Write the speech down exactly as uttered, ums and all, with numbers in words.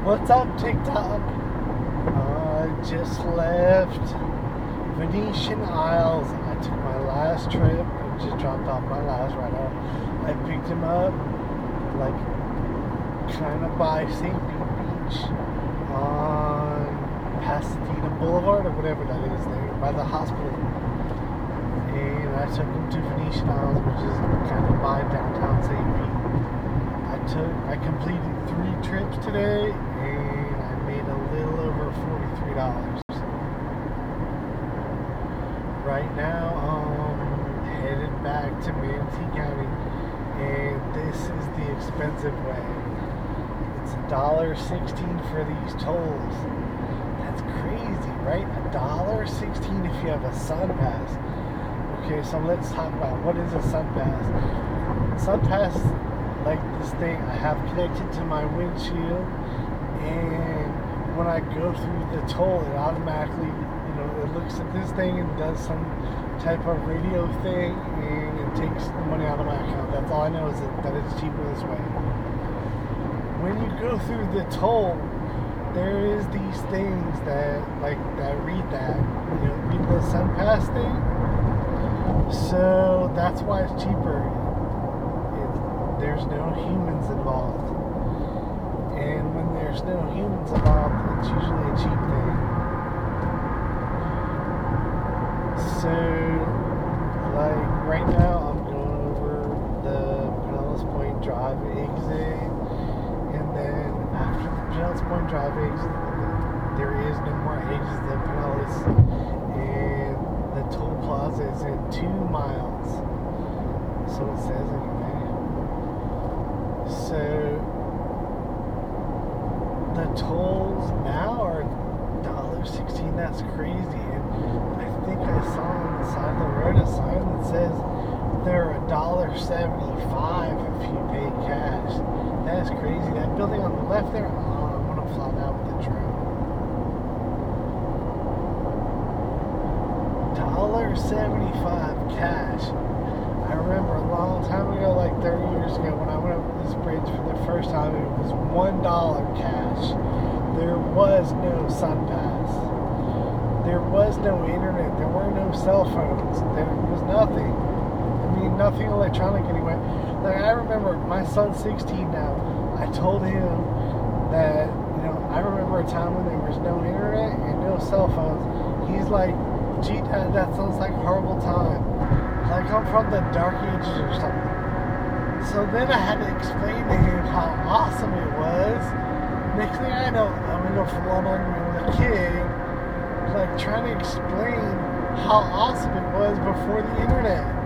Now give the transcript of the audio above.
What's up, TikTok? I uh, just left Venetian Isles. I took my last trip and just dropped off my last ride out. I picked him up, like, kind of by Saint Pete Beach on Pasadena Boulevard or whatever that is there, by the hospital. And I took him to Venetian Isles, which is kind of by downtown Saint Pete. I took, I completed three trips today, and I made a little over forty-three dollars. Right now, I'm headed back to Manatee County, and this is the expensive way. It's one dollar sixteen for these tolls. That's crazy, right? one dollar sixteen if you have a Sun Pass. Okay, so let's talk about what is a Sun Pass. Sun Pass, like this thing I have connected to my windshield, and when I go through the toll, it automatically, you know, it looks at this thing and does some type of radio thing, and it takes the money out of my account. That's all I know, is that, that it's cheaper this way. When you go through the toll, there is these things that, like, that read that, you know, read the Sun Pass thing. So that's why it's cheaper. There's no humans involved. And when there's no humans involved, it's usually a cheap thing. So, like, right now I'm going over the Pinellas Point Drive exit, and then after the Pinellas Point Drive exit, there is no more exits than Pinellas, and the toll plaza is in two miles. So it says anyway. So the tolls now are one dollar sixteen. That's crazy. And I think I saw on the side of the road a sign that says they're one dollar seventy-five if you pay cash. That's crazy. That building on the left there, oh, I'm gonna fly that with the drone. one dollar seventy-five cash. I remember a long time ago, like thirty years ago, when I went over this bridge for the first time, it was one dollar cash. There was no Sun Pass. There was no internet. There were no cell phones. There was nothing. I mean, nothing electronic anyway. Like, I remember, my son's sixteen now. I told him that, you know, I remember a time when there was no internet and no cell phones. He's like, gee, Dad, that sounds like a horrible time. Like I'm from the dark ages or something. So then I had to explain to him how awesome it was. Next thing I know, I'm in a full-on argument with a kid, like trying to explain how awesome it was before the internet.